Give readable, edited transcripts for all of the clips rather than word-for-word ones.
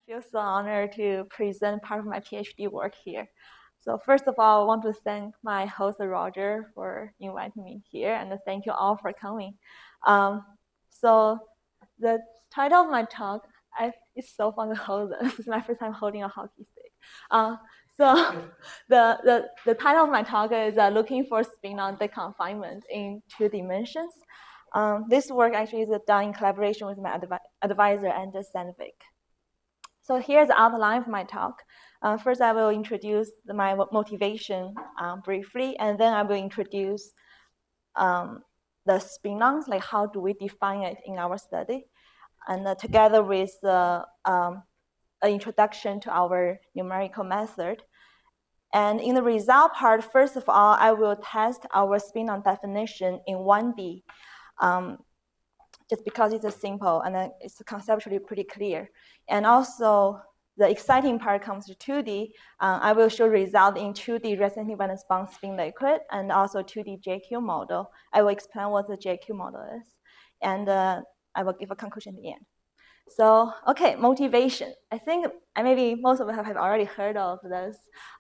feel so honored to present part of my PhD work here. So first of all, I want to thank my host, Roger, for inviting me here, and thank you all for coming. So the title of my talk, it's so fun to hold this. This is my first time holding a hockey stick. So the title of my talk is Looking for Spin-on Deconfinement in Two Dimensions. This work actually is done in collaboration with my advisor, Anders Sandvik. So here's the outline of my talk. First, I will introduce my motivation briefly, and then I will introduce the spin-ons, like how do we define it in our study, and together with an introduction to our numerical method. And in the result part, first of all, I will test our spin-on definition in 1D. Just because it's simple and it's conceptually pretty clear. And also, the exciting part comes to 2D. I will show result in 2D resonantly valence bond spin liquid and also 2D JQ model. I will explain what the JQ model is. And I will give a conclusion at the end. So, okay, motivation. I think maybe most of you have already heard of this.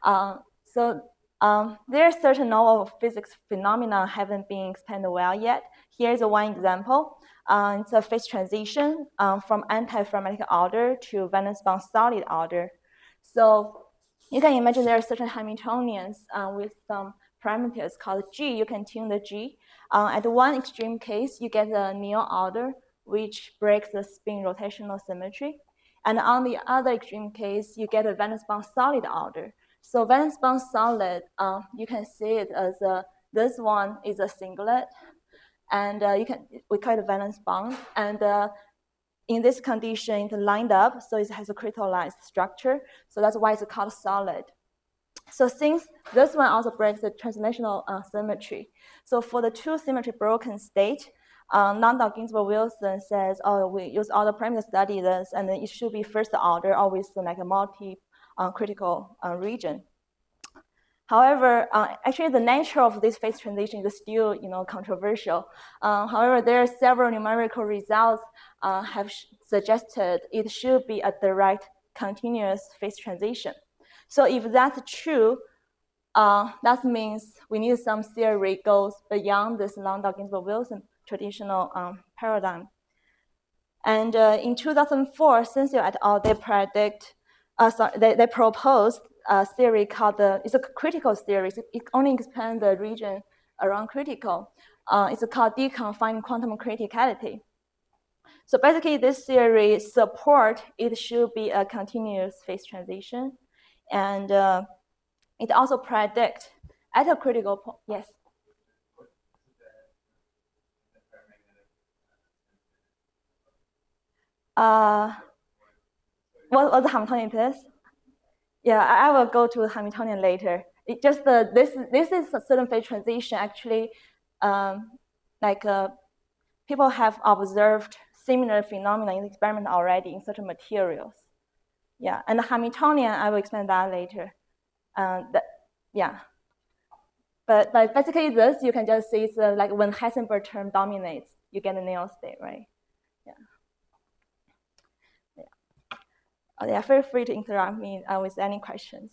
There are certain novel physics phenomena haven't been explained well yet. Here's one example. It's a phase transition from antiferrometric order to valence bond solid order. So you can imagine there are certain Hamiltonians with some parameters called G. You can tune the G. At one extreme case, you get the near order, which breaks the spin rotational symmetry. And on the other extreme case, you get a valence bond solid order. So valence bond solid, you can see it as this one is a singlet, and we call it a valence bond. And in this condition, it's lined up, so it has a crystallized structure. So that's why it's called solid. So since this one also breaks the translational symmetry, so for the two symmetry broken state, Landau Ginzburg Wilson says, oh, we use all the parameters to study this, and then it should be first order, always like a multi-critical region. However, actually the nature of this phase transition is still, controversial. However, there are several numerical results have suggested it should be a direct continuous phase transition. So if that's true, that means we need some theory goes beyond this Landau Ginzburg Wilson traditional paradigm. And in 2004, Sensio et al. They proposed a theory called it's a critical theory. It only explains the region around critical. It's called deconfined quantum criticality. So basically, this theory support it should be a continuous phase transition, and it also predict at a critical point. Yes. What the Hamiltonian is? Yeah, I will go to the Hamiltonian later. It just this is a certain phase transition. Actually, people have observed similar phenomena in the experiment already in certain materials. Yeah, and the Hamiltonian, I will explain that later. But basically this you can just see it's like when Heisenberg term dominates, you get a nil state, right? Yeah, feel free to interrupt me with any questions.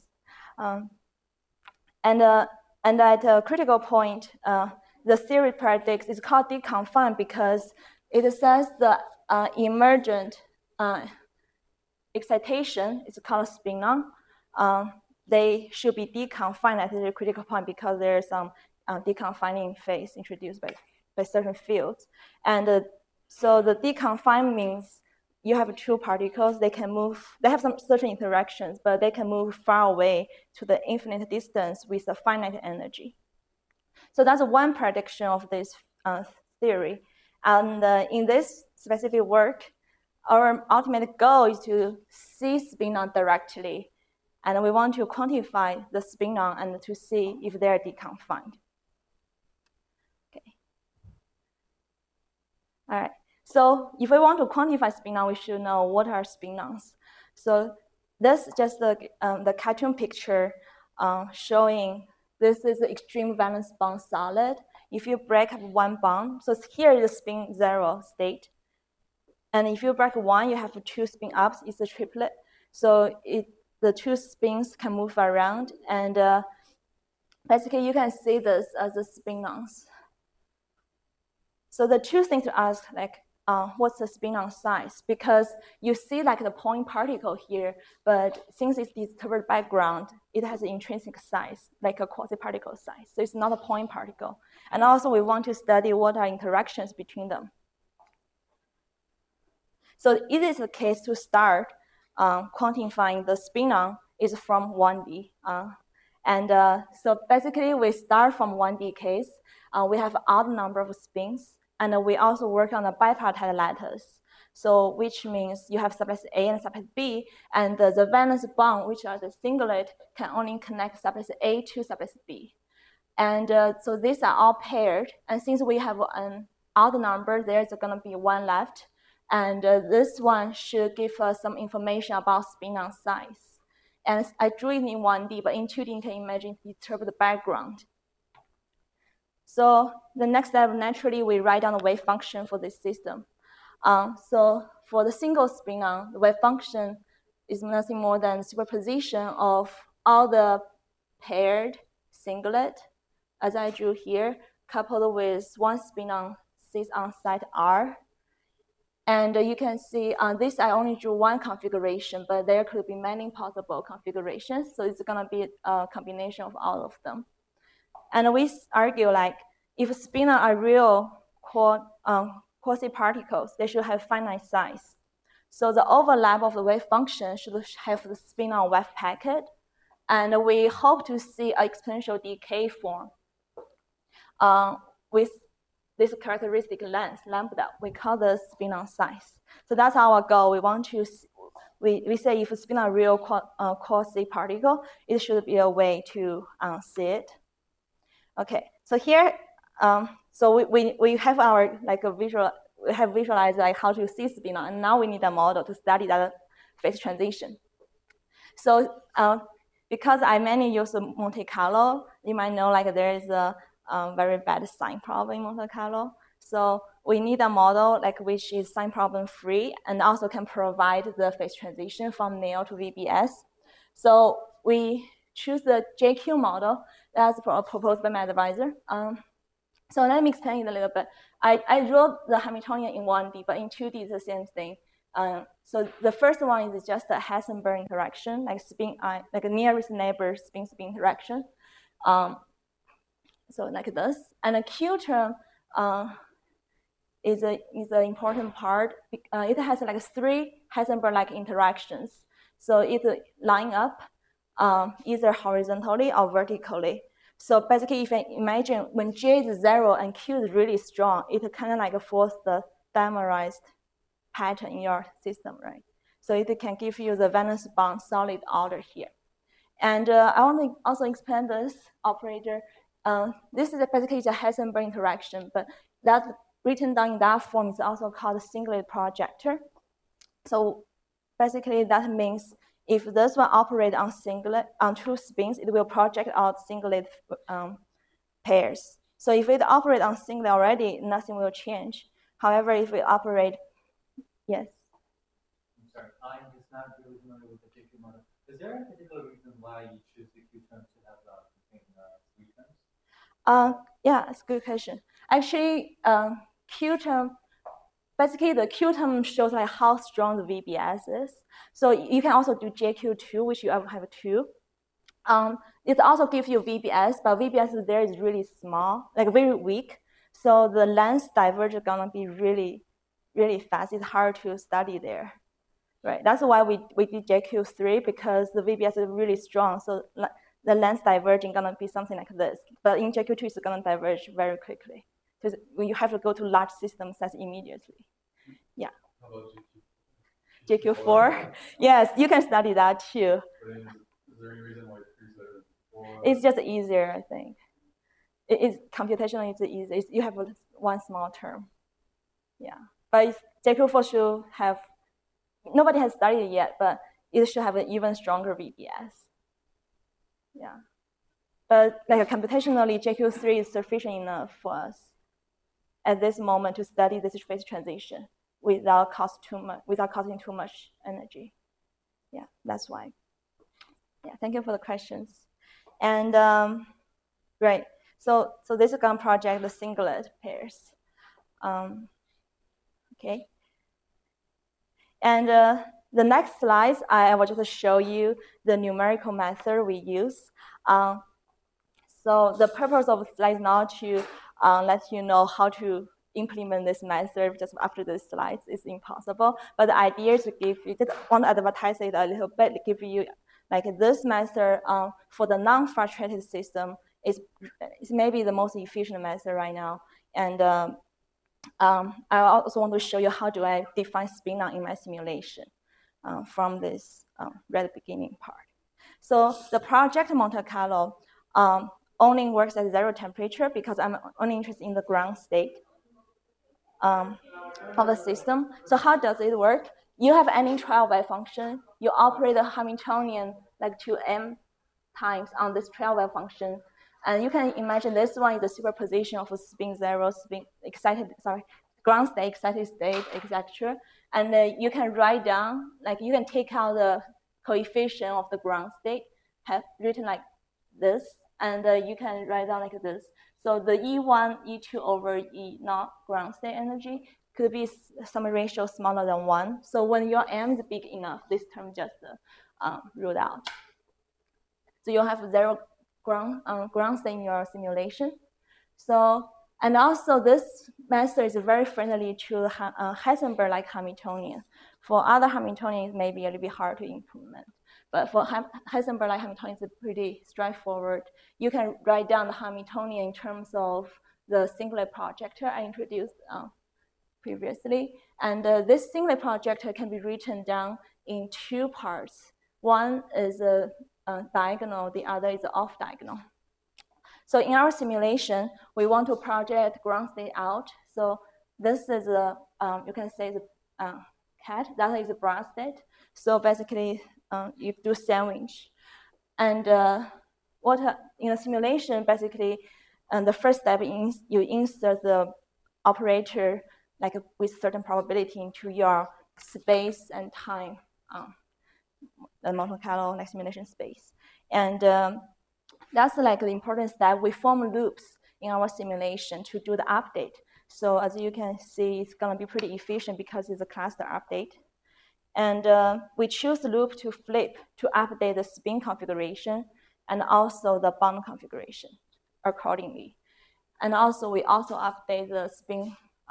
And at a critical point, the theory predicts it's called deconfined because it says the emergent excitation is called spin-on. They should be deconfined at the critical point because there is some deconfining phase introduced by certain fields. And so the deconfined means you have two particles, they can move, they have some certain interactions, but they can move far away to the infinite distance with a finite energy. So that's one prediction of this theory. And in this specific work, our ultimate goal is to see spin-on directly. And we want to quantify the spin-on and to see if they are deconfined. Okay. All right. So if we want to quantify spin-on, we should know what are spin-ons. So this is just the cartoon picture showing this is the extreme valence bond solid. If you break up one bond, so here is the spin 0 state. And if you break one, you have two spin ups, it's a triplet. So the two spins can move around, and basically you can see this as the spin-ons. So the two things to ask, like, what's the spin-on size? Because you see like the point particle here, but since it's disturbed background, it has an intrinsic size, like a quasi-particle size. So it's not a point particle. And also we want to study what are interactions between them. So it is a case to start quantifying the spin-on is from 1D. So basically we start from 1D case. We have odd number of spins, and we also work on the bipartite lattice. So which means you have sublet A and sublet B, and the valence bond, which are the singlet, can only connect sublet A to sublet B. And so these are all paired. And since we have an odd number, there's going to be one left. And this one should give us some information about spin-on size. And I drew it in 1D, but in 2D, you can imagine disturbed background. So the next step, naturally, we write down the wave function for this system. So for the single spin-on, the wave function is nothing more than superposition of all the paired singlet, as I drew here, coupled with one spin-on sits on site R. And you can see this, I only drew one configuration, but there could be many possible configurations. So it's going to be a combination of all of them. And we argue like if spin-on are real quasi-particles, they should have finite size. So the overlap of the wave function should have the spin-on wave packet. And we hope to see an exponential decay form with this characteristic length, lambda. We call this spin-on size. So that's our goal. We want to, we say if spin-on real quasi-particle, it should be a way to see it. Okay, so here, so we have our like a visual, we have visualized like how to see spin-on, and now we need a model to study that phase transition. So because I mainly use Monte Carlo, you might know like there is a very bad sign problem in Monte Carlo. So we need a model like which is sign problem free and also can provide the phase transition from nil to VBS. So we choose the JQ model that's proposed by my advisor. So let me explain it a little bit. I wrote the Hamiltonian in 1D, but in 2D it's the same thing. So the first one is just a Heisenberg interaction, like spin, like a nearest neighbor spin-spin interaction. So like this, and a Q term is an important part. It has like 3 Heisenberg-like interactions. So it line up either horizontally or vertically. So basically, if you imagine when J is 0 and Q is really strong, it kind of like force the dimerized pattern in your system, right? So it can give you the valence bond solid order here. And I want to also explain this operator. This is basically a Heisenberg interaction, but that written down in that form is also called a singlet projector. So basically that means if this one operates on singlet on 2 spins, it will project out singlet pairs. So if it operates on singlet already, nothing will change. However, if it operate, yes. I'm sorry, I'm just not really familiar with the JQ model. Is there a particular reason why you choose the Q term to have contain 3 terms? Yeah, it's a good question. Actually, Q term, basically the Q term shows like how strong the VBS is. So you can also do JQ2, which you have 2. It also gives you VBS, but VBS there is really small, like very weak. So the length divergence is gonna be really, really fast. It's hard to study there, right? That's why we did JQ3, because the VBS is really strong. So the length diverging gonna be something like this. But in JQ2, it's gonna diverge very quickly. Because you have to go to large system size immediately. Yeah. How about JQ4? Yes, you can study that too. Is there any reason why 3 It's just easier, I think. It's computationally it's easier. You have one small term. Yeah. But JQ4 should have, nobody has studied it yet, but it should have an even stronger VBS. Yeah. But like computationally, JQ3 is sufficient enough for us at this moment to study this phase transition without costing too much energy. Yeah, that's why. Yeah, thank you for the questions. And right, so this is going to project the singlet pairs. Okay. And the next slides, I will just show you the numerical method we use. So the purpose of the slide is not to let you know how to implement this method just after the slides. It's impossible. But the idea is to give you, just want to advertise it a little bit, give you like this method for the non-frustrated system is maybe the most efficient method right now. And I also want to show you how do I define spin-on in my simulation from this right beginning part. So the project Monte Carlo only works at 0 temperature because I'm only interested in the ground state of the system. So how does it work? You have any trial wave function. You operate the Hamiltonian like to m times on this trial wave function. And you can imagine this one is the superposition of spin 0, spin excited, ground state, excited state, etc. And you can write down, like you can take out the coefficient of the ground state, have written like this, and you can write down like this. So the E1, E2 over E naught ground state energy could be some ratio smaller than 1. So when your M is big enough, this term just ruled out. So you'll have 0 ground state in your simulation. So, and also this method is very friendly to Heisenberg-like Hamiltonian. For other Hamiltonians, it may be a little bit hard to implement. But for Heisenberg-like Hamiltonian, it's pretty straightforward. You can write down the Hamiltonian in terms of the singlet projector I introduced previously. And this singlet projector can be written down in 2 parts. One is a diagonal, the other is off diagonal. So in our simulation, we want to project ground state out. So this is a, you can say the cat, that is a ground state. So basically, you do sandwich. And in a simulation, basically, the first step is you insert the operator like with certain probability into your space and time, the Monte Carlo like simulation space. And that's like the important step. We form loops in our simulation to do the update. So as you can see, it's gonna be pretty efficient because it's a cluster update. And we choose the loop to flip to update the spin configuration and also the bond configuration accordingly. And also we also update the spin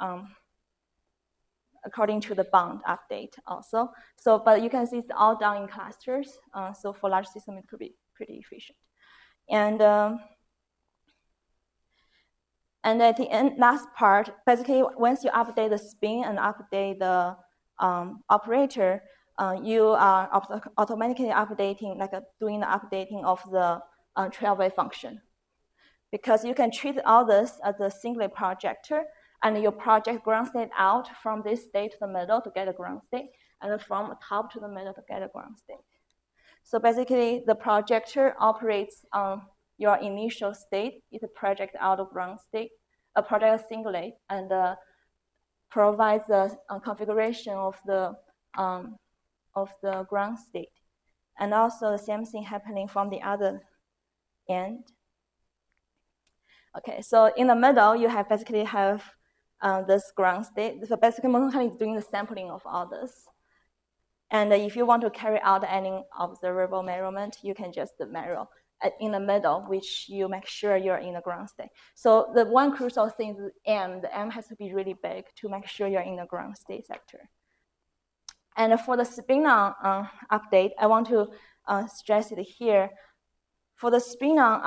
according to the bond update also. So, but you can see it's all done in clusters. So for large system, it could be pretty efficient. And at the end, last part, basically, once you update the spin and update the operator, you are automatically updating, like doing the updating of the trail wave function. Because you can treat all this as a singlet projector, and you project ground state out from this state to the middle to get a ground state, and then from top to the middle to get a ground state. So basically, the projector operates on your initial state. It projects out of ground state, project a singlet, and provides the configuration of the ground state. And also the same thing happening from the other end. Okay, so in the middle, you have basically have this ground state. So basically, Monte Carlo is doing the sampling of all this. And if you want to carry out any observable measurement, you can just measure in the middle, which you make sure you're in the ground state. So the one crucial thing is M. The M has to be really big to make sure you're in the ground state sector. And for the spin-on update, I want to stress it here. For the spin-on,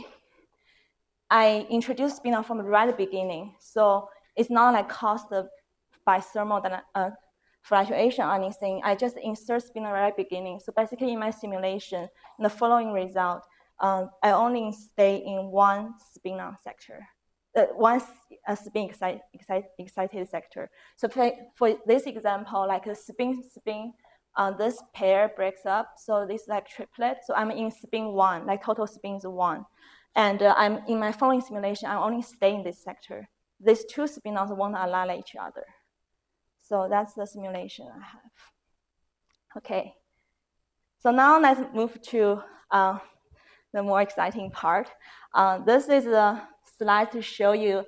I introduced spin-on from the right beginning. So it's not like caused by thermal fluctuation or anything. I just insert spin-on right beginning. So basically in my simulation, in the following result, I only stay in one spin-on sector, one spin excited sector. So for this example, like a spin, this pair breaks up. So this is like triplet. So I'm in spin 1, like total spin is 1. And I'm in my following simulation, I only stay in this sector. These 2 spin-ons won't annihilate each other. So that's the simulation I have. Okay. So now let's move to the more exciting part. This is a slide to show you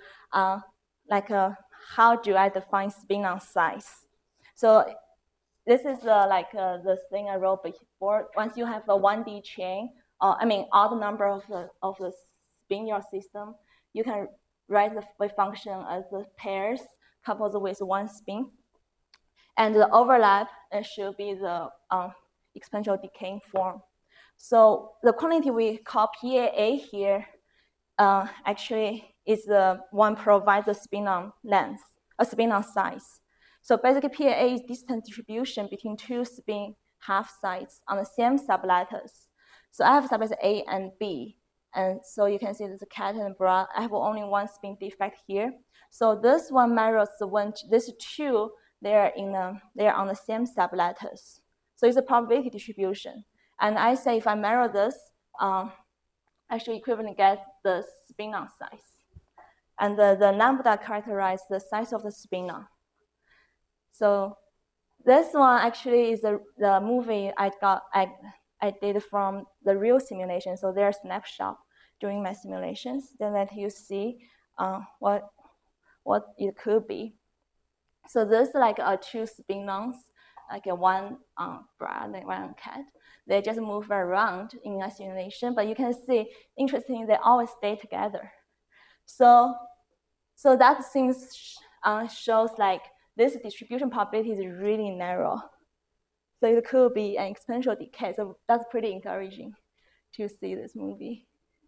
how do I define spin-on size. So this is the thing I wrote before. Once you have a 1D chain, odd number of the spin in your system, you can write the wave function as the pairs coupled with one spin. And the overlap should be the exponential decaying form. So the quantity we call PAA here actually is the one provides a spin-on length, a spin-on size. So basically PAA is distance distribution between two spin half sides on the same sublattice. So I have sublattice A and B. And so you can see there's a cat and bra. I have only one spin defect here. So this one mirrors when these two, they're on the same sublattice. So it's a probability distribution. And I say if I mirror this, actually equivalent get the spin-on size. And the lambda characterizes the size of the spin-on. So this one actually is the movie I did from the real simulation. So they're snapshot during my simulations. Then let you see what it could be. So this is like two spin-ons, like one bra and one cat. They just move around in a simulation, but you can see, interestingly, they always stay together. So that things shows like this distribution probability is really narrow. So it could be an exponential decay. So that's pretty encouraging to see this movie.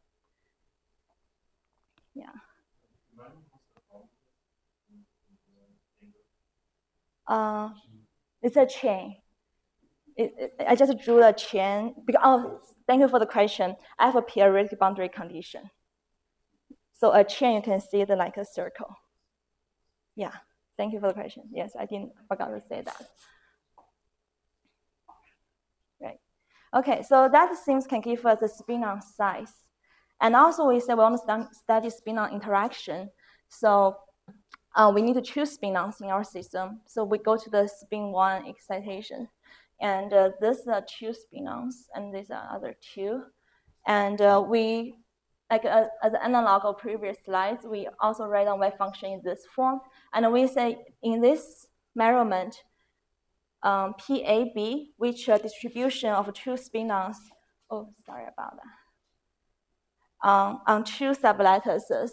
Yeah. It's a chain. I just drew a chain because, thank you for the question. I have a periodic boundary condition. So a chain, you can see it like a circle. Yeah, thank you for the question. Yes, I forgot to say that. Right. Okay, so that seems can give us a spin-on size. And also we said we want to study spin-on interaction. So we need to choose spin-ons in our system. So we go to the spin one excitation. And these are two spin-ons, and these are other two. And we, like as an analog of previous slides, we also write down wave function in this form. And we say in this measurement, PAB, which distribution of two spin-ons, oh, sorry about that, on two sublattices.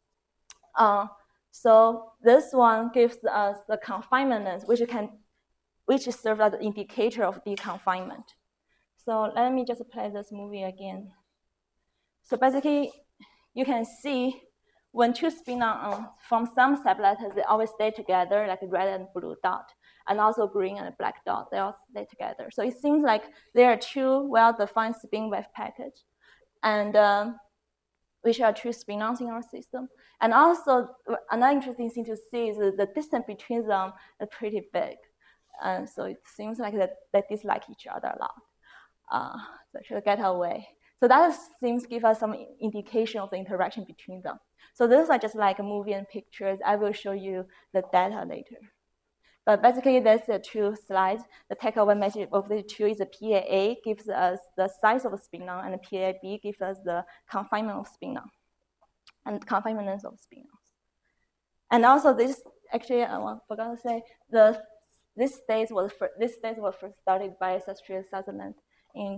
So this one gives us the confinement, which serves as an indicator of deconfinement. So let me just play this movie again. So basically, you can see when two spin-on from some sublattice, they always stay together, like a red and blue dot, and also green and black dot, they all stay together. So it seems like there are two well-defined spin wave package, and which are two spin-ons in our system. And also, another interesting thing to see is the distance between them is pretty big. And so it seems like they dislike each other a lot. So should get away. So that seems to give us some indication of the interaction between them. So these are just like a movie and pictures. I will show you the data later. But basically, there's the two slides. The takeaway message of the two is the PAA gives us the size of the spin-on, and the PAB gives us the confinement of spin-on and confinement of spin-ons. And also, this actually I forgot to say this stage was first started by Sastry Sutherland in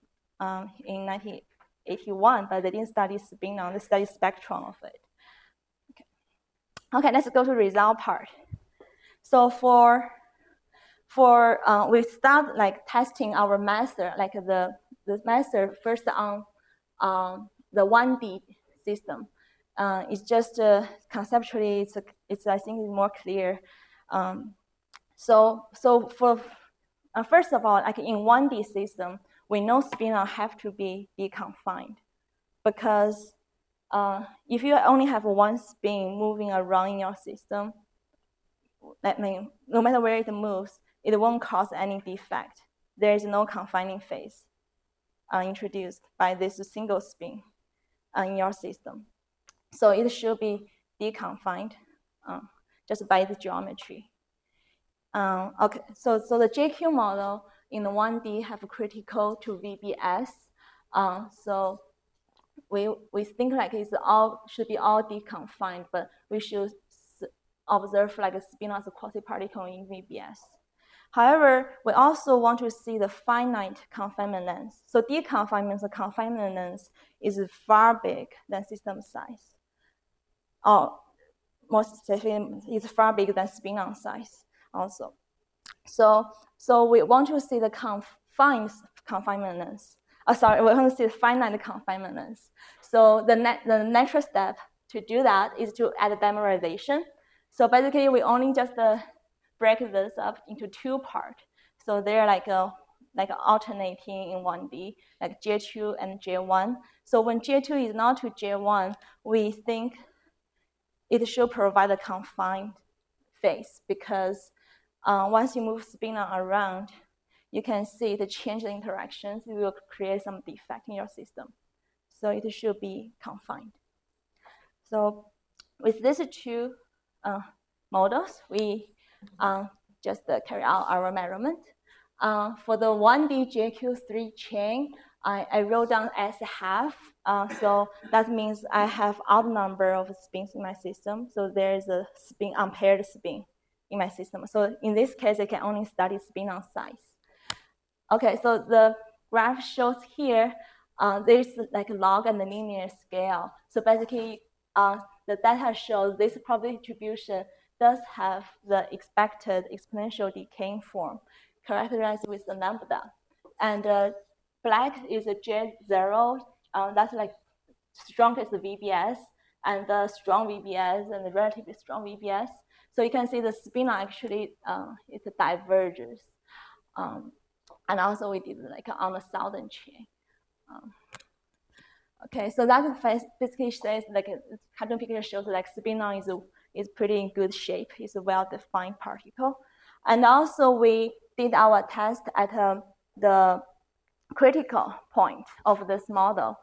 1981, but they didn't study spin-on; they studied spectrum of it. Okay, let's go to the result part. So we start like testing our method, like the method first on the 1D system. It's just conceptually, it's I think it's more clear. So for first of all, like in 1D system, we know spin-on have to be deconfined, because if you only have one spin moving around in your system, that means no matter where it moves, it won't cause any defect. There is no confining phase introduced by this single spin in your system. So it should be deconfined just by the geometry. Okay, so the JQ model in the 1D have critical to VBS. So we think like it's all should be all D-confined, but we should observe like a spin as a quasi-particle in VBS. However, we also want to see the finite confinement length. So D-confinement, the confinement length is far big than system size. Or more specifically, it's far bigger than spin-on size also. So we want to see the confined confinement length. We want to see the finite confinement length. So the natural step to do that is to add dimerization. So basically, we only just break this up into two parts. So they're like alternating in 1D, like J2 and J1. So when J2 is not to J1, we think it should provide a confined phase because once you move spin-on around, you can see the change in interactions. It will create some defect in your system. So it should be confined. So with these two models, we just carry out our measurement. For the 1D JQ3 chain, I wrote down as half. So that means I have odd number of spins in my system. So there is a spin, unpaired spin in my system. So in this case, I can only study spin-on size. Okay, so the graph shows here, there's like log and the linear scale. So basically, the data shows this probability distribution does have the expected exponential decaying form characterized with the lambda. And black is a J0, that's like strongest VBS, and the strong VBS and the relatively strong VBS. So you can see the spin actually it diverges. And also we did like on the southern chain. Okay, so that basically says like a cartoon picture shows like spin-on is pretty in good shape. It's a well-defined particle. And also we did our test at the critical point of this model.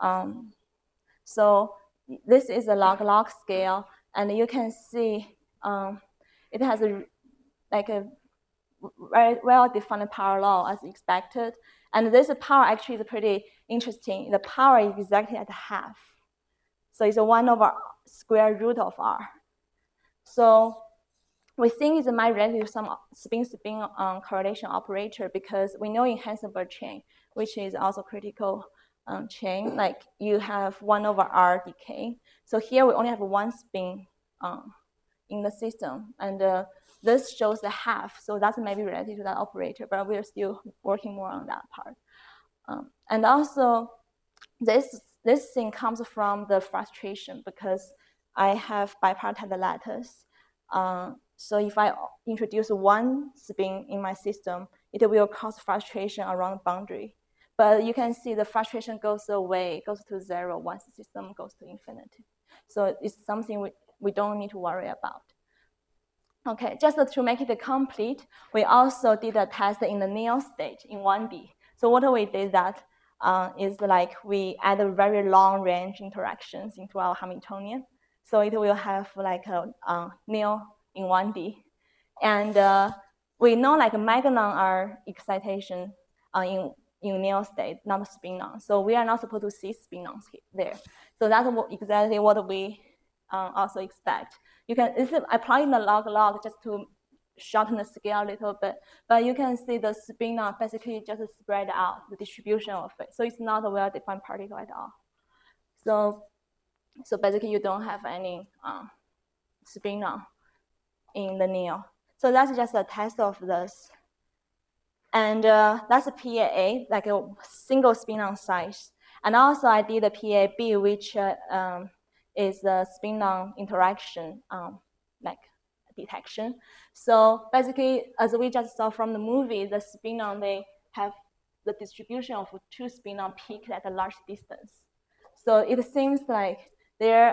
So this is a log-log scale, and you can see it has a very well-defined power law as expected. And this power actually is pretty interesting. The power is exactly at half. So it's a 1/, square root of R. So we think it might relate to some spin-spin correlation operator because we know in Heisenberg chain, which is also critical chain, like you have 1/R decay. So here we only have one spin in the system, and this shows the half, so that's maybe related to that operator, but we're still working more on that part. And also, this thing comes from the frustration because I have bipartite lattice. So if I introduce one spin in my system, it will cause frustration around the boundary. But you can see the frustration goes away, goes to 0 once the system goes to infinity. So it's something we don't need to worry about. Okay, just to make it complete, we also did a test in the neo state in 1D. So what we did that is like we add a very long range interactions into our Hamiltonian. So it will have like a neo in 1D. And we know like Magnon are excitation in neo state, not spin-on. So we are not supposed to see spin-ons there. So that's exactly what we also expect. You can apply the log-log just to shorten the scale a little bit, but you can see the spin-on basically just spread out the distribution of it. So it's not a well-defined particle at all. So basically you don't have any spin-on in the neo. So that's just a test of this. And that's a PAA, like a single spin-on size. And also I did a PAB, which is the spin-on interaction like detection. So basically, as we just saw from the movie, the spin-on, they have the distribution of two spin-on peaks at a large distance. So it seems like there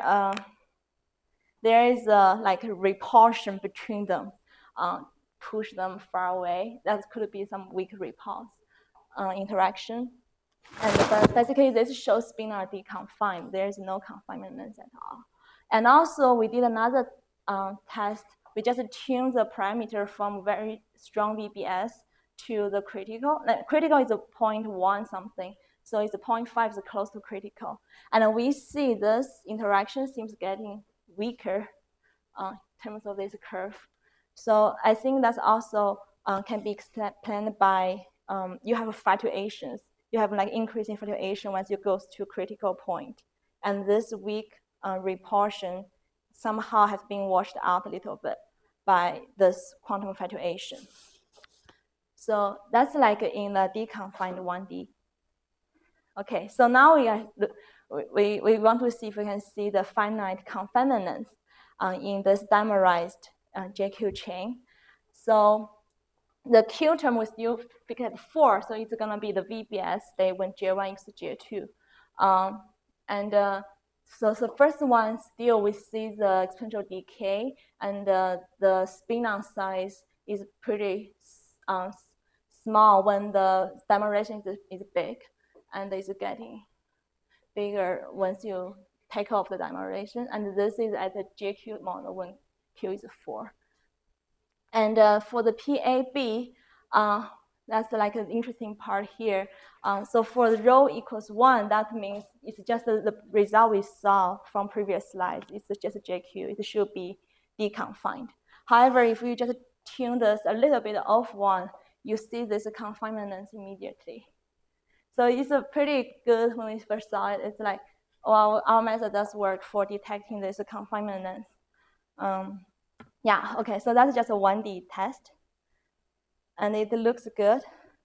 is like a repulsion between them, push them far away. That could be some weak repulse interaction. And basically, this shows spin are deconfined. There is no confinement length at all. And also, we did another test. We just tuned the parameter from very strong VBS to the critical. Critical is a 0.1 something, so it's a 0.5 is close to critical. And we see this interaction seems getting weaker in terms of this curve. So I think that's also can be explained by you have fluctuations. You have like increasing fluctuation once you go to critical point. And this weak repulsion somehow has been washed out a little bit by this quantum fluctuation. So that's like in the deconfined 1D. Okay, so now we want to see if we can see the finite confinement in this dimerized JQ chain. So the Q term will still fix at 4, so it's going to be the VBS state when J1 equals to J2. So the first one, still we see the exponential decay, and the spin-on size is pretty small when the dimerization is big, and it's getting bigger once you take off the dimerization. And this is at the JQ model when Q is 4. And for the PAB, that's like an interesting part here. So for the rho equals 1, that means it's just the result we saw from previous slides. It's just a JQ. It should be deconfined. However, if you just tune this a little bit off 1, you see this confinement immediately. So it's a pretty good when we first saw it. It's like, well, our method does work for detecting this confinement. Yeah, okay, so that's just a 1D test. And it looks good.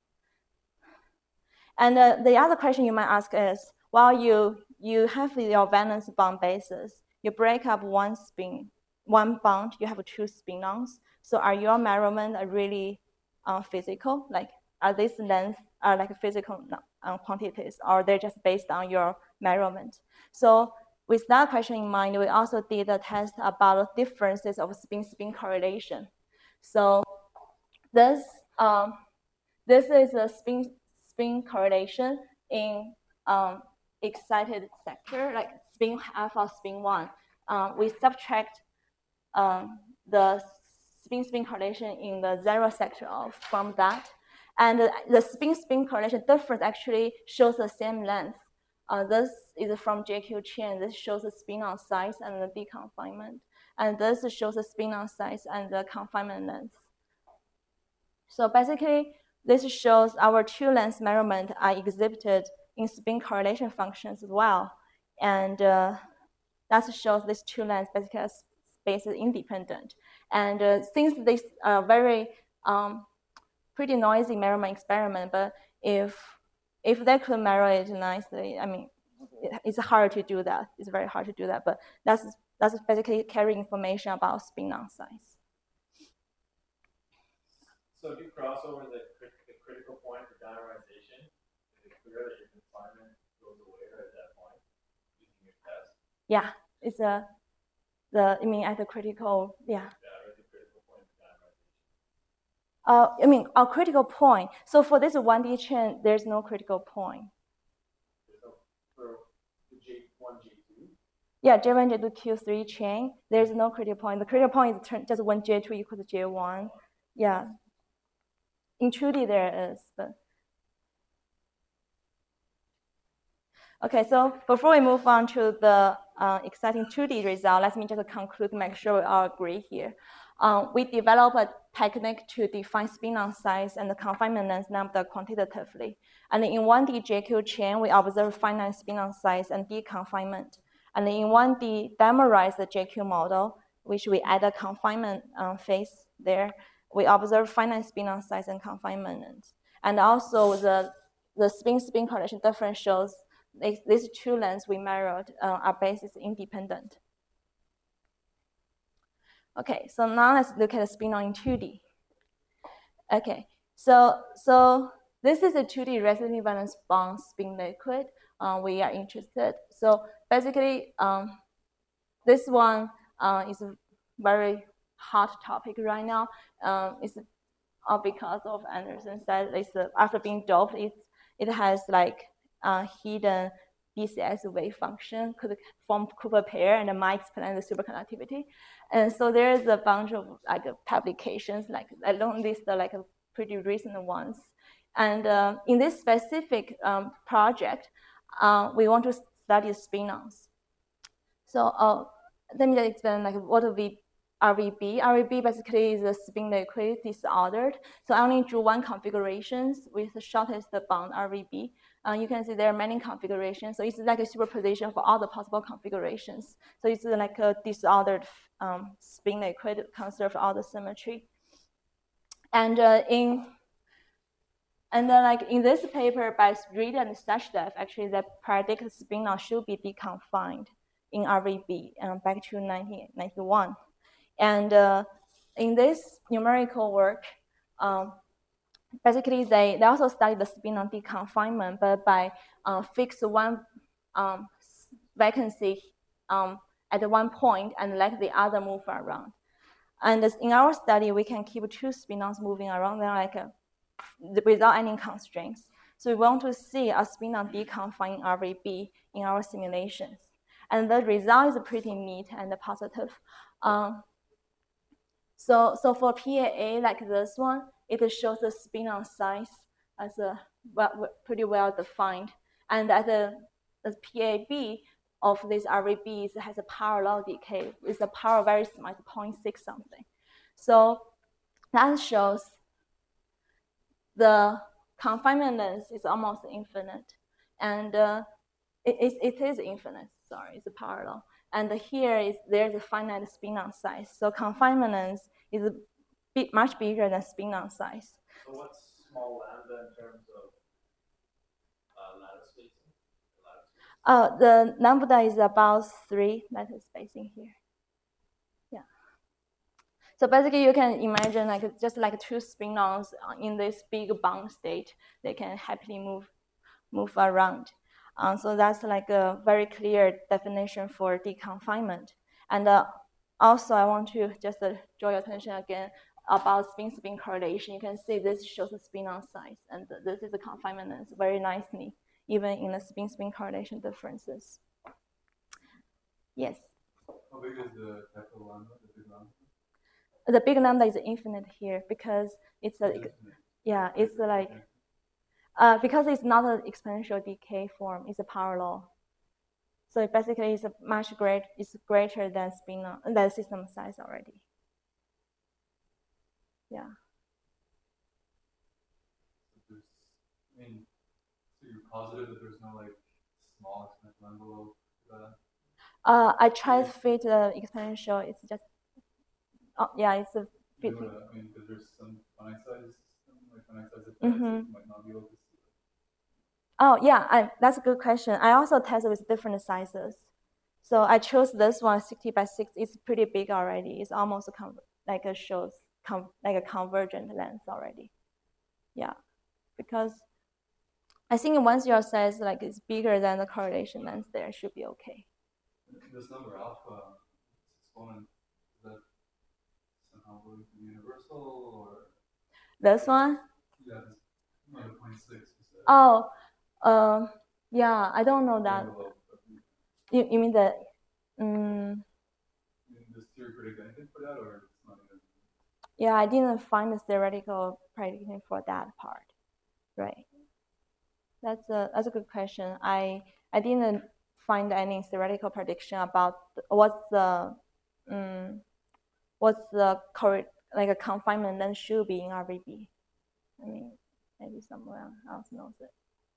And the other question you might ask is, well, you have your valence bond basis. You break up one bond, you have 2 spin-ons. So are your measurements really physical? Like, are these lengths are like physical quantities, or they're just based on your measurement? So with that question in mind, we also did a test about differences of spin-spin correlation. So this is a spin correlation in excited sector, like spin alpha, spin 1. We subtract the spin-spin correlation in the 0 sector from that. And the spin-spin correlation difference actually shows the same length. This is from JQ chain. This shows the spin-on size and the deconfinement. And this shows the spin-on size and the confinement length. So basically, this shows our 2-length measurement are exhibited in spin correlation functions as well. And that shows this 2 lengths basically as space is independent. And since this are very pretty noisy measurement experiment, but if they could measure it nicely, I mean, it's hard to do that. It's very hard to do that, but that's basically carrying information about spin-on size. So if you cross over the critical point for dimerization, is it clear that your confinement goes away at that point using your test? Yeah, it's you mean at the critical, yeah. Yeah, at the critical point for dimerization. I mean, a critical point. So for this 1D chain, there's no critical point. There's no, for the J1, J2? Yeah, J1, J2, Q3 chain, there's no critical point. The critical point is just when J2 equals J1. Yeah. In 2D there is, but. Okay, so before we move on to the exciting 2D result, let me just conclude, make sure we all agree here. We developed a technique to define spin-on size and the confinement length number quantitatively. And in 1D JQ chain, we observe finite spin-on size and deconfinement. And in 1D dimerized JQ model, which we add a confinement phase there, we observe finite spin-on size and confinement. And also the spin-spin correlation difference shows these 2 lengths we measured are basis independent. Okay, so now let's look at the spin-on in 2D. Okay, so this is a 2D resonant valence bond spin liquid. We are interested. So basically, this one is a very hot topic right now. It's all because of Anderson said it's after being doped, it has like hidden BCS wave function, could form Cooper pair, and might explain the superconductivity. And so there is a bunch of like publications, like I don't list like pretty recent ones. And in this specific project, in this specific project, we want to study spinons. So let me just explain like what RVB. RVB basically is a spin liquid disordered. So I only drew one configurations with the shortest bond RVB. You can see there are many configurations. So it's like a superposition for all the possible configurations. So it's like a disordered spin liquid conserve all the symmetry. And like in this paper by Reed and Sachdev, actually the predict spinon should be deconfined in RVB back to 1991. And in this numerical work, basically they also studied the spinon deconfinement, but by fix one vacancy at one point and let the other move around. And in our study, we can keep two spinons moving around there like without any constraints. So we want to see a spinon deconfining RVB in our simulations. And the result is pretty neat and positive. So for PAA like this one, it shows the spinon size as pretty well defined. And at the PAB of these RVBs has a parallel decay with a power very small, 0.6 something. So that shows the confinement length is almost infinite. And it is infinite, sorry, it's a parallel. And here there's a finite spinon size. So confinement length is much bigger than spinon size. So what's small lambda in terms of lattice spacing? The lambda is about 3 lattice spacing here. Yeah. So basically you can imagine like just like two spinons in this big bound state, they can happily move around. So that's like a very clear definition for deconfinement. And also I want to just draw your attention again about spin-spin correlation. You can see this shows the spinon size, and this is the confinement length very nicely, even in the spin-spin correlation differences. Yes? How big is the capital lambda, the big lambda? The big lambda is infinite here because it's it's like because it's not an exponential decay form, it's a parallel. So basically it's it's greater than spinon, the system size already. Yeah. I mean, so you're positive that there's no like small exponential envelope for that? I tried to fit the exponential. It's just it's a fit. I mean, because there's some finite size system, like finite size effects, you might not be able to see it. Oh yeah, that's a good question. I also tested with different sizes. So I chose this one, 60 by 6. It's pretty big already. It's almost like a convergent length already. Yeah, because I think once your size like is bigger than the correlation length, there it should be okay. This number alpha exponent, is that somehow universal or? This one? Yeah, it's 0.6. Oh, yeah, I don't know that. You mean that? Does theory predict anything for that, or it's not even? Yeah, I didn't find the theoretical prediction for that part. Right. That's a good question. I didn't find any theoretical prediction about what's the like a confinement length should be in RVB. I mean, maybe someone else knows it.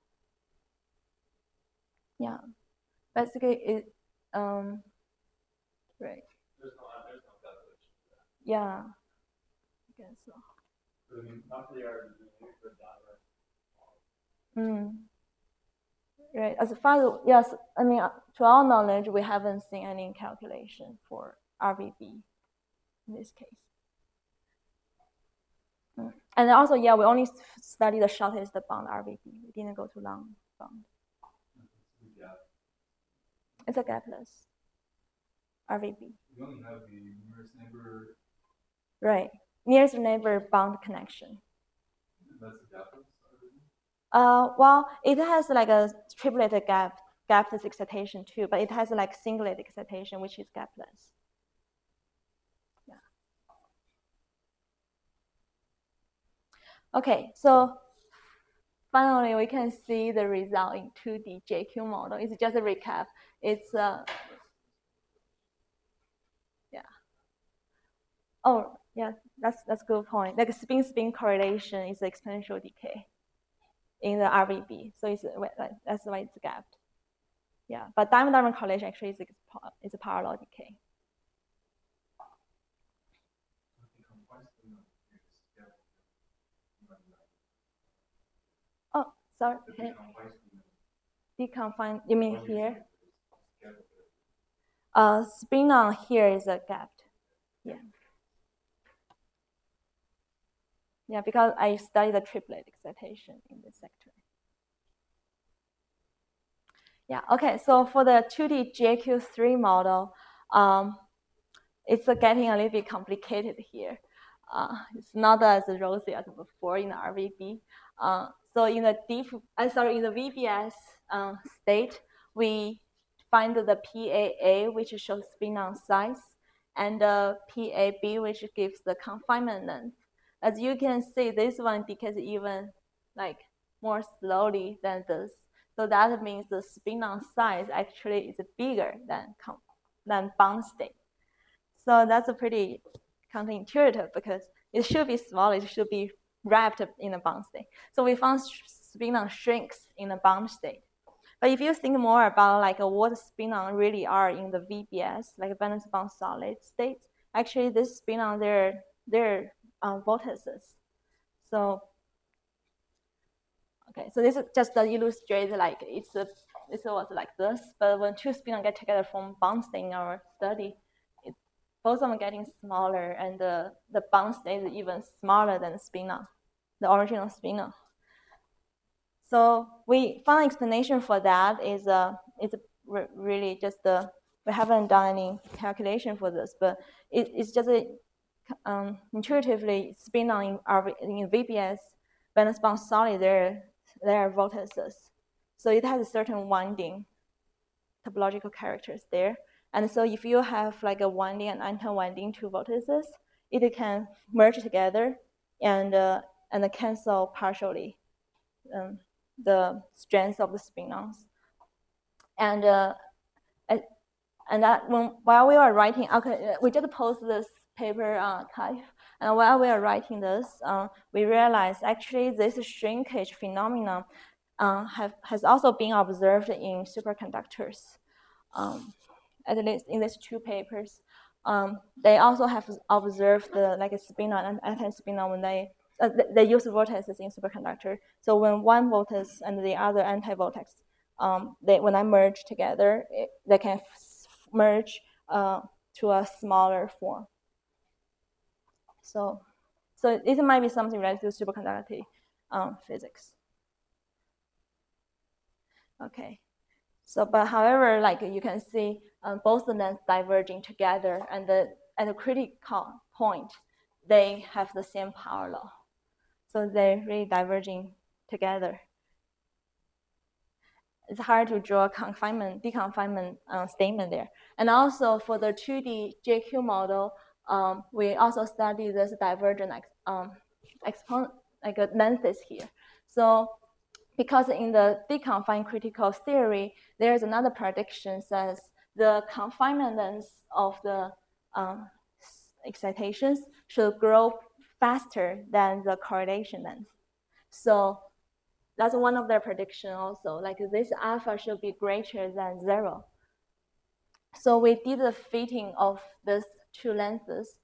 Yeah, basically it right. There's no calculation for that. Yeah, I guess so. But I mean, not for the RVB, for that, right? Right. As far as yes, I mean, to our knowledge, we haven't seen any calculation for RVB in this case. And also, yeah, we only study the shortest bound RVB. We didn't go to long bound. It's a gapless RVB. You only have the nearest neighbor. Right, nearest neighbor bound connection. That's a gapless RVB? Well, it has like a triplet gapless excitation too, but it has like singlet excitation, which is gapless. Okay, so finally we can see the result in 2D JQ model. It's just a recap. It's yeah. Oh yeah, that's a good point. Like spin-spin correlation is exponential decay in the RVB, so that's why it's gapped. Yeah, but diamond-diamond correlation actually is a parallel decay. Oh, sorry. Deconfine, you mean here? Spin-on here is a gapped. Yeah. Yeah, because I studied the triplet excitation in this sector. Yeah, okay, so for the 2D JQ3 model, it's getting a little bit complicated here. It's not as rosy as before in the RVB. So in the in the VBS state, we find the PAA, which shows spin-on size, and the PAB, which gives the confinement length. As you can see, this one decays even like more slowly than this. So that means the spin-on size actually is bigger than bound state. So that's a pretty counterintuitive because it should be small, it should be wrapped in a bound state. So we found spin-on shrinks in a bound state. But if you think more about like what spin-on really are in the VBS, like valence bound solid states, actually this spin-on they're vortices. So okay, so this is just to illustrate like it was like this, but when two spin-on get together from bound state in our study, both of them getting smaller, and the bound state is even smaller than the spin-on, the original spin-on. So we found an explanation for that is it's really just we haven't done any calculation for this, but it's just intuitively spin-on in VBS valence bound solid, they're vortices. So it has a certain winding topological characters there. And so if you have like a winding and anti-winding two vortices, it can merge together and cancel partially the strength of the spin-ons. And that while we were writing, okay, we just posted this paper on Archive, and while we are writing this, we realized actually this shrinkage phenomenon has also been observed in superconductors. At least in these two papers, they also have observed like a spin-on and anti-spin-on when they use vortices in superconductor. So when one vortex and the other anti-vortex, when I merge together, they can merge to a smaller form. So it might be something related to superconductivity physics. Okay. So, but however, like you can see, both of them diverging together, and at a critical point, they have the same power law. So they're really diverging together. It's hard to draw a deconfinement statement there. And also for the 2D JQ model, we also study this divergent lengths here. So because in the deconfined critical theory, there's another prediction says the confinement length of the excitations should grow faster than the correlation length. So that's one of their prediction also, like this alpha should be greater than 0. So we did the fitting of these two lengths.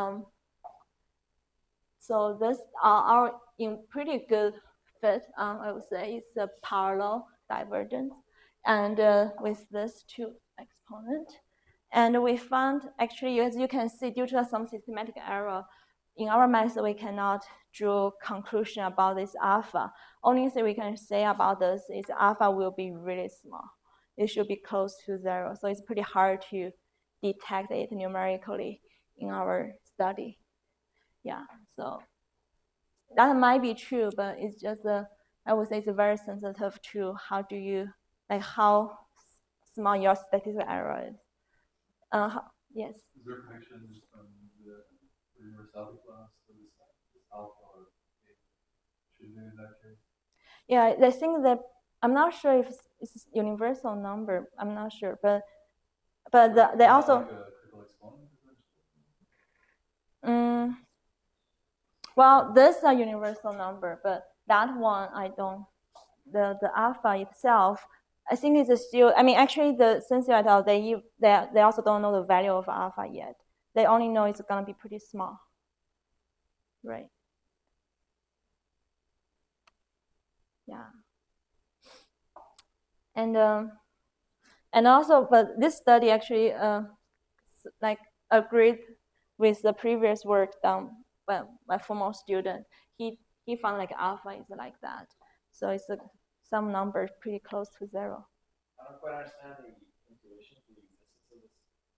So this are in pretty good fit, I would say. It's a parallel divergence, and with these two exponents. And we found, actually, as you can see, due to some systematic error, in our method, we cannot draw conclusion about this alpha. Only thing we can say about this is alpha will be really small. It should be close to 0. So it's pretty hard to detect it numerically in our study. Yeah, so that might be true, but it's just I would say it's very sensitive to how how small your statistical error is. Yes. Is there connections from the universality class to this alpha or beta? should do in that case? Yeah, I think that I'm not sure if it's a universal number. I'm not sure, but they also. Like a critical exponent? Well, this is a universal number, but that one I don't. The alpha itself, I think it's still. I mean, actually, the Sensio et al. They also don't know the value of alpha yet. They only know it's gonna be pretty small, right? Yeah. And also, but this study actually like agreed with the previous work done by my former student. He found like alpha is like that, so it's some number pretty close to zero. I don't quite understand the intuition for the existence of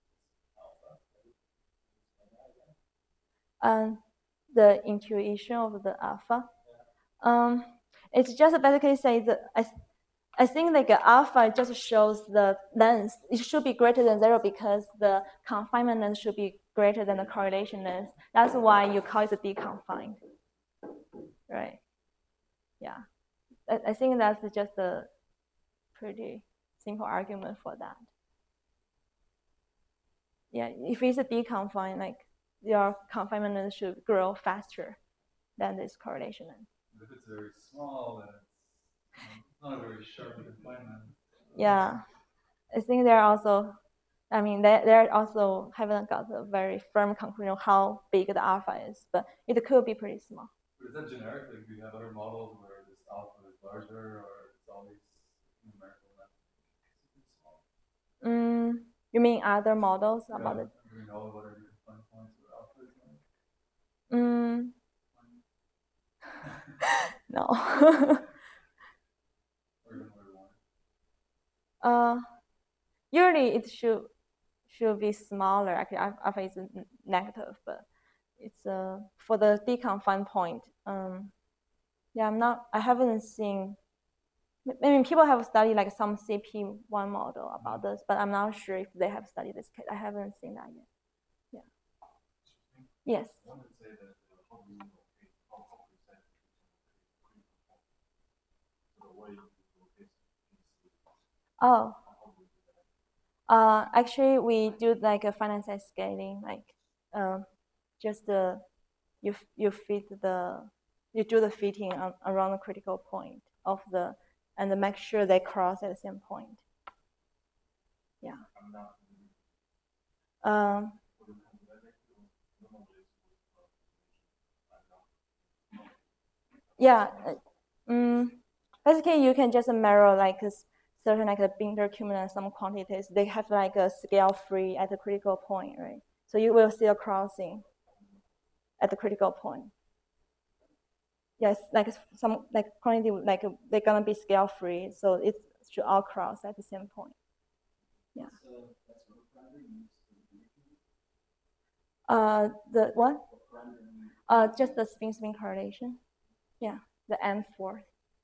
this alpha. The intuition of the alpha. It's just basically say that I think like alpha just shows the length. It should be greater than zero because the confinement length should be greater than the correlation length. That's why you call it deconfined, right? Yeah, I think that's just a pretty simple argument for that. Yeah, if it's a deconfined, like your confinement length should grow faster than this correlation length. If it's very small, then it's not a very sharp confinement. Yeah, I think they're also, I mean, they also haven't got a very firm conclusion of how big the alpha is, but it could be pretty small. But is that generic? Like, do you have other models where this alpha is larger, or it's always numerical? You mean other models about it? Do we know what are the confined points where alpha is like? No. Usually it should be smaller. Actually, alpha is negative, but it's for the deconfined point. Yeah, I haven't seen. I mean, people have studied like some CP1 model about this, but I'm not sure if they have studied this case. I haven't seen that yet. Yeah. Yes. Oh. Actually, we do like a finite size scaling, like just you do the fitting around the critical point of and make sure they cross at the same point. Yeah. Yeah. Basically, you can just mirror like certain like the Binder cumulus some quantities. They have like a scale free at the critical point, right? So you will see a crossing at the critical point. Yes, like some like quantity like they're gonna be scale free, so it should all cross at the same point. Yeah. The what? Just the spin-spin correlation. Yeah, the M4.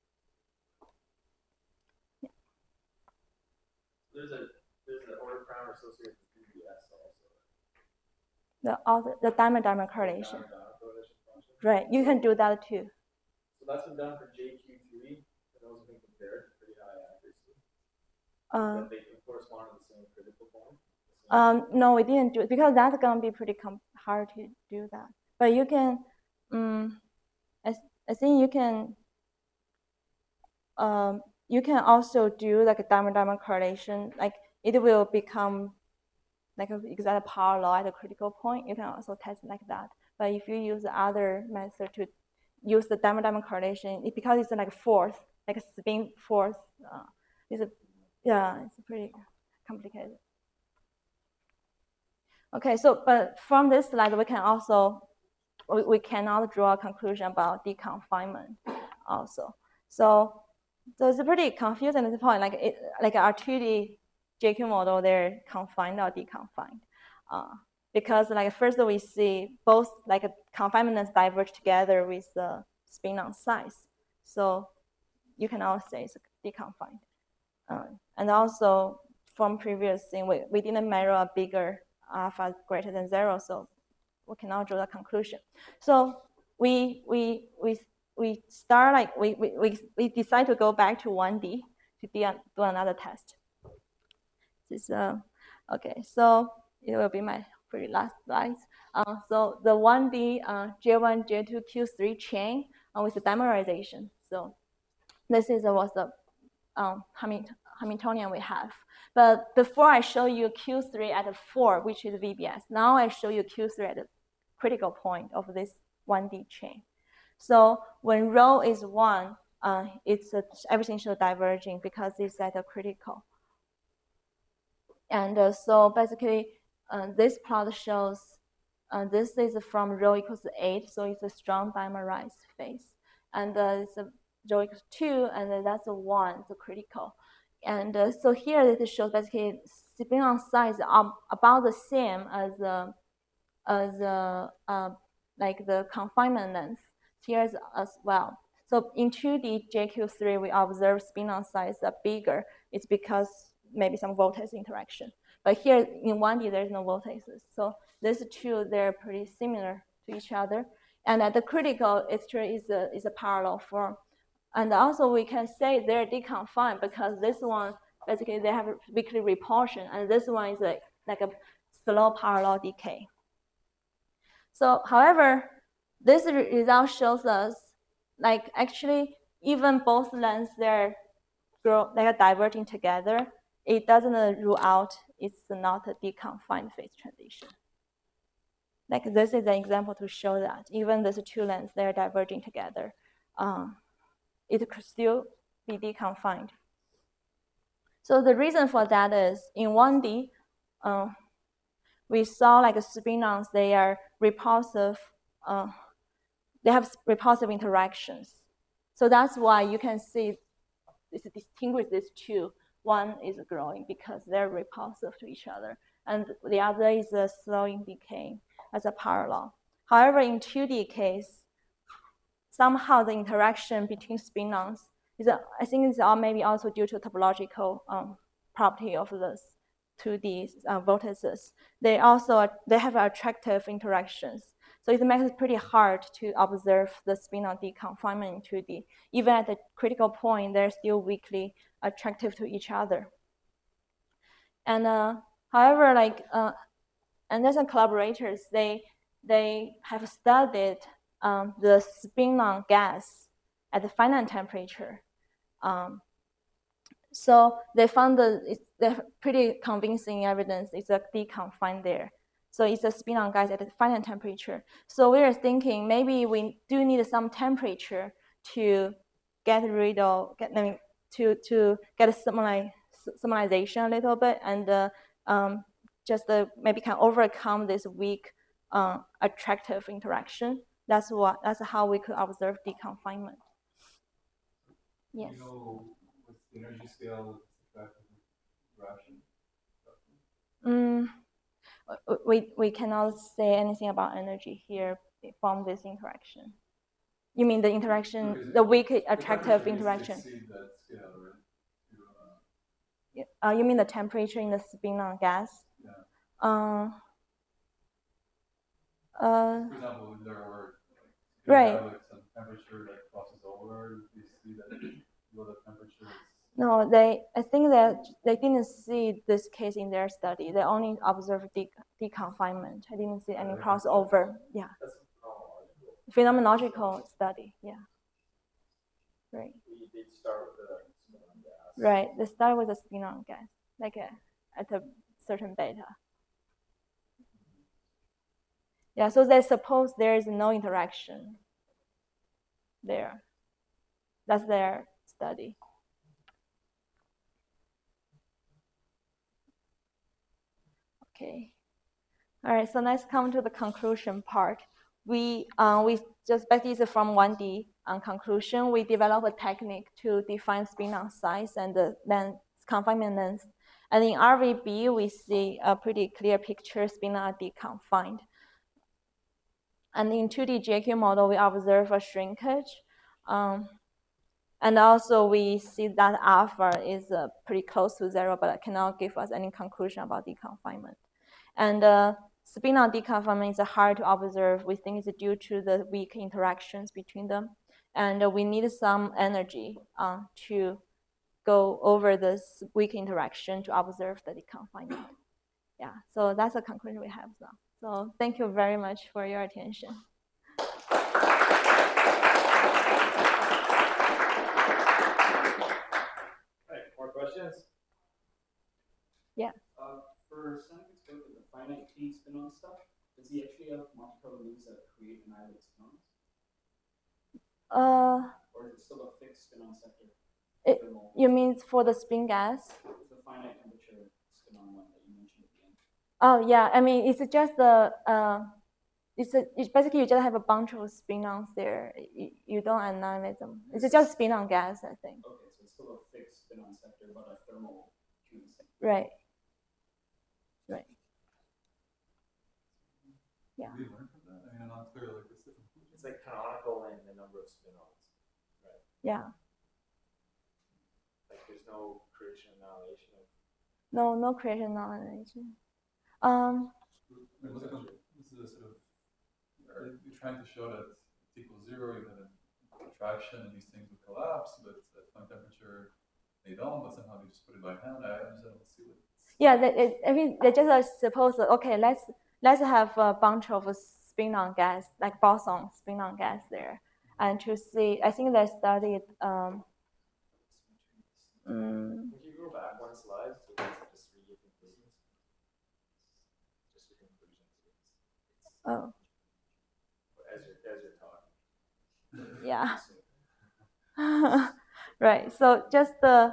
Yeah. There's an order parameter associated with DBS also. The diamond correlation. Right, you can do that too. So that's been done for JQ3, and those have been compared to pretty high accuracy. But they can correspond to the same critical point. No, we didn't do it because that's gonna be pretty hard to do that. But you can, I think you can also do like a diamond correlation. Like it will become like an exact power law at a critical point. You can also test like that. But if you use the other method to use the diamond correlation, because it's like force, like a spin force, it's pretty complicated. Okay, so but from this slide, we can also we cannot draw a conclusion about deconfinement also. So it's pretty confusing at this point. Like our 2D JQ model, they're confined or deconfined. Because like first we see both like confinements diverge together with the spin on size. So you can also say it's deconfined. And also from previous thing, we didn't measure a bigger alpha greater than zero, so we cannot draw the conclusion. So we we start like we decide to go back to 1D to do another test. This okay, so it will be my pretty last slides. So the 1D J1, J2, Q3 chain with the dimerization. So this is was the Hamiltonian we have. But before I show you Q3 at 4, which is VBS, now I show you Q3 at the critical point of this 1D chain. So when rho is 1, everything should diverging because it's at a critical. And so basically, this plot shows this is from rho equals 8, so it's a strong dimerized phase. And it's a rho equals 2, and that's a 1, the critical. And so here it shows basically spin-on size are about the same as like the confinement length here as well. So in 2D JQ3, we observe spin-on size are bigger. It's because maybe some vortex interaction. But here in 1D, there's no vortexes. So these two, they're pretty similar to each other. And at the critical, it is a parallel form. And also we can say they're deconfined because this one, basically they have a weakly repulsion, and this one is like a slow parallel decay. So however, this result shows us like actually even both lengths they're diverging together. It doesn't rule out it's not a deconfined phase transition. Like this is an example to show that even these two lengths they're diverging together, it could still be deconfined. So the reason for that is in 1D, we saw like spin-ons, they are repulsive, they have repulsive interactions. So that's why you can see distinguish these two. One is growing because they're repulsive to each other, and the other is slowing decay as a parallel. However, in 2D case, somehow the interaction between spin-ons is, I think it's maybe also due to topological property of this 2D vortices. They have attractive interactions. So it makes it pretty hard to observe the spin-on deconfinement in 2D. Even at the critical point, they're still weakly attractive to each other. And however, like Anderson collaborators, they have studied the spin-on gas at the finite temperature. So they found that pretty convincing evidence it's a deconfined there. So it's a spin-on gas at a finite temperature. So we are thinking maybe we do need some temperature to get rid of, to get a similarization a little bit, and just maybe can overcome this weak attractive interaction. That's how we could observe deconfinement. Yes. You know, what's the energy scale interaction? We cannot say anything about energy here from this interaction. You mean the interaction, the weak attractive interaction? That scale, right? You mean the temperature in the spin-on gas? Yeah. For example, if there were right. Like some temperature that crosses over, you see that the temperature is. No, I think that they didn't see this case in their study. They only observed deconfinement. I didn't see any crossover. Yeah. That's phenomenological study. Yeah. Right. They start with a spin-on gas. Right. They start with a spin-on gas, like at a certain beta. Yeah. So they suppose there is no interaction there. That's their study. Okay. All right. So let's come to the conclusion part. We just back this from 1D conclusion. We develop a technique to define spin-on size and then confinement length. And in RVB, we see a pretty clear picture spin-on deconfined. And in 2D JQ model, we observe a shrinkage. And also we see that alpha is pretty close to 0, but cannot give us any conclusion about deconfinement. And spin-on deconfinement is hard to observe. We think it's due to the weak interactions between them. and we need some energy to go over this weak interaction to observe the deconfinement. Yeah, so that's the conclusion we have now. So thank you very much for your attention. Right, more questions? Yeah. For Sonic the finite T spin-on stuff, does he actually have Monte Carlo moves that create an islet spin-ons? Or is it still a fixed spin-on sector? You mean for the spin gas? The finite temperature spin-on one that you mentioned at the end. Oh yeah, I mean it's just the it's basically you just have a bunch of spin-ons there. You don't annihilate them. It's just spin-on gas, I think. Okay, so it's still a fixed spin-on sector, but a thermal tube sector. Right. Right. Yeah. Did we learn from that? I mean, I'm not clear. Like, what's the conclusion? It's like canonical in the number of spin-ons, right? Yeah. Like there's no creation annihilation of. No creation annihilation. This is a sort of, are you trying to show that T equals 0, you have an attraction and these things would collapse, but at some temperature they don't, but somehow they just put it by hand. I just don't see it. Yeah, I mean they just suppose that, okay, let's have a bunch of spin-on gas, like boson spin-on gas there, and to see. I think they studied. Can you go back one slide so just read your conclusions? Just your conclusions. Oh. As you're talking. Yeah. Right. So just the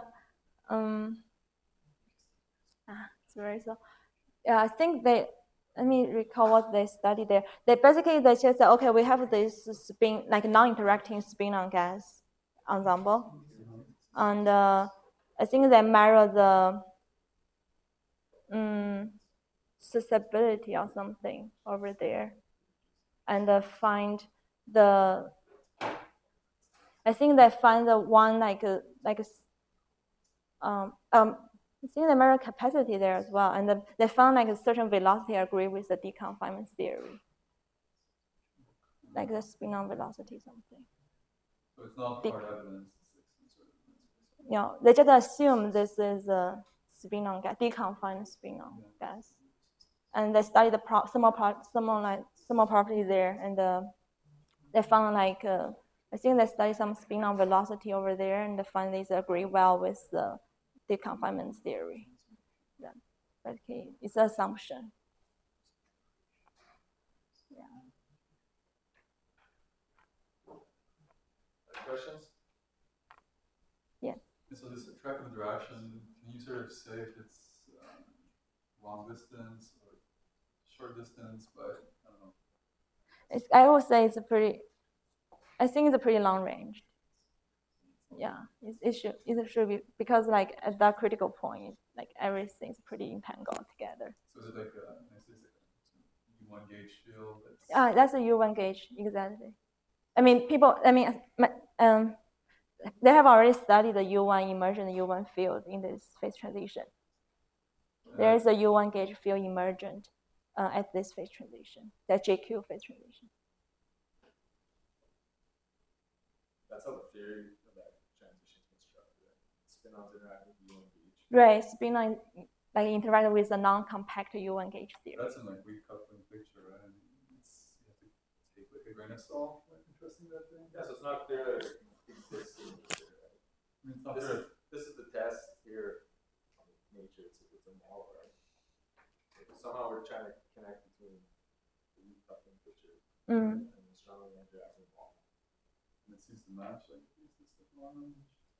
sorry. So I think they. Let me recall what they studied there. They just said, okay, we have this spin, like non-interacting spin-on gas ensemble, and I think they measure the susceptibility or something over there, and find the. I think they find the one I think they measure capacity there as well, and they found like a certain velocity agree with the deconfinement theory, like the spin-on velocity something. So it's not hard evidence. No, they just assume this is a spin-on gas, deconfined spin-on gas, and they study the thermal property there, and they found like I think they study some spin-on velocity over there, and they find these agree well with the deconfinement theory. Yeah, but okay, it's an assumption. Yeah. Questions? Yes. So this attractive interaction, can you sort of say if it's long distance or short distance? But I don't know. I would say it's I think it's a pretty long range. Yeah, it should be, because like at that critical point, like everything's pretty entangled together. So is it like a U1 gauge field? That's a U1 gauge, exactly. I mean, they have already studied the U1 immersion, U1 field in this phase transition. There is a U1 gauge field emergent at this phase transition, the JQ phase transition. That's how the theory of that transition is constructed. Spin-ons interact with U1 gauge. Right, spin-on like interact with a non-compact U1 gauge theory. That's in like weak coupling picture, right? You have to take like a grain of salt when interesting that thing. Yeah, so it's not clear that it exists in nature, right? I mean, it's not clear. This is the test here of nature. It's a model, right? Somehow we're trying to connect between the weak coupling picture and the strongly interacting model. And it seems to match like this one.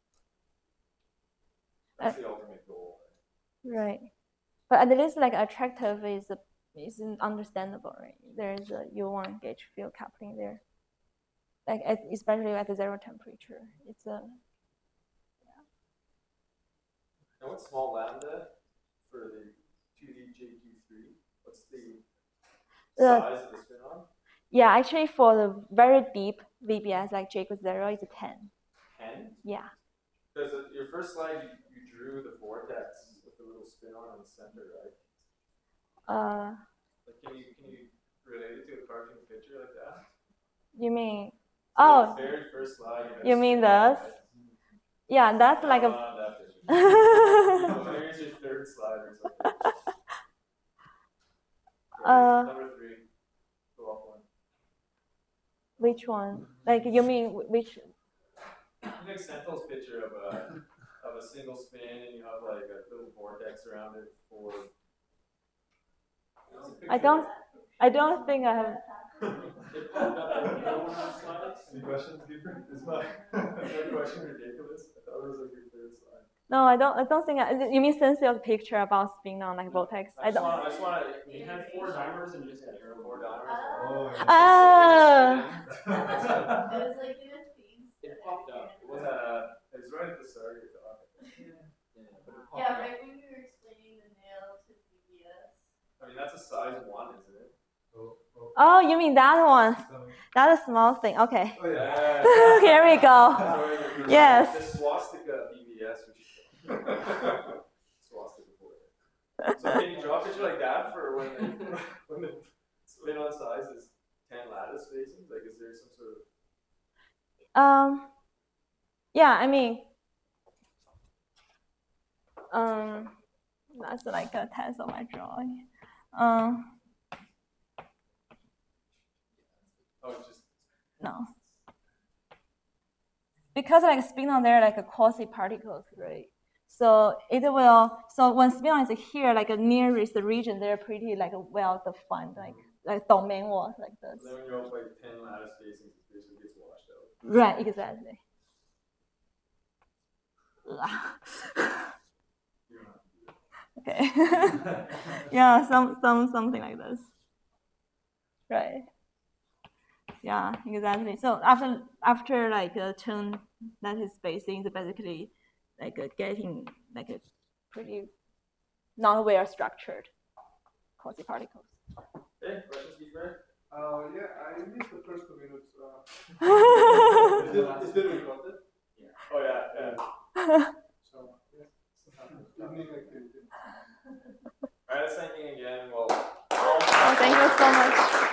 That's the ultimate goal. Right, but at least like attractive is understandable, right? There is a U1 gauge field coupling there, like especially at the 0 temperature. It's a And what's small lambda for the 2D JQ3? What's the size of the spin-on? Yeah, actually for the very deep VBS like JQ0 is 10. 10? Yeah. Because your first slide, you drew the vortex with the little spin-on in the center, right? Like, can you relate it to a cartoon picture like that? You mean Oh, The very first slide. you mean this? Yeah, that's like a. That picture. Here's your third slide or something. Number 3. Go up one. Which one? Like you mean which? Like Sentinel's picture of a single spin, and you have like a little vortex around it for. I don't think I have. It popped up in the one on slides. Any questions, Deeper? Is that question ridiculous? I thought it was like your third slide. No, I don't think. You mean Sensiel's picture about spin on like vortex? I don't. I just want to. You had 4 dimers and just had 4 dimers. Oh. It was like in a theme. It popped up. It was right at the start of your talk. Yeah, right when you were explaining the nail to VBS. I mean, that's a size 1, isn't it? Oh, you mean that one? That's a small thing. Okay. Oh, yeah. Here we go. Yes. The swastika BBS, which swastika board. So can you draw a picture like that for when the spin on size is 10 lattice spacings? Like, is there some sort of? Yeah, I mean, that's like a test of my drawing. Oh, it's just. No. Because like spinon, they're like a quasi-particles, right? So it will. So when spinon is here, like a nearest region, they're pretty like well defined, like domain was like this. Then when you're up like 10 lattice spacings, it basically gets washed out. Right. Exactly. Okay. Yeah. Something like this. Right. Yeah, exactly. So after like a turn lattice spacing, it's basically like getting like a pretty non-well structured quasi-particles. Okay, questions, Deeper? Yeah, I missed the first 2 minutes. Is it recorded? Yeah. Oh yeah. So yeah, evening activity. Alright, let's thank you again. Well. Oh, thank you so much.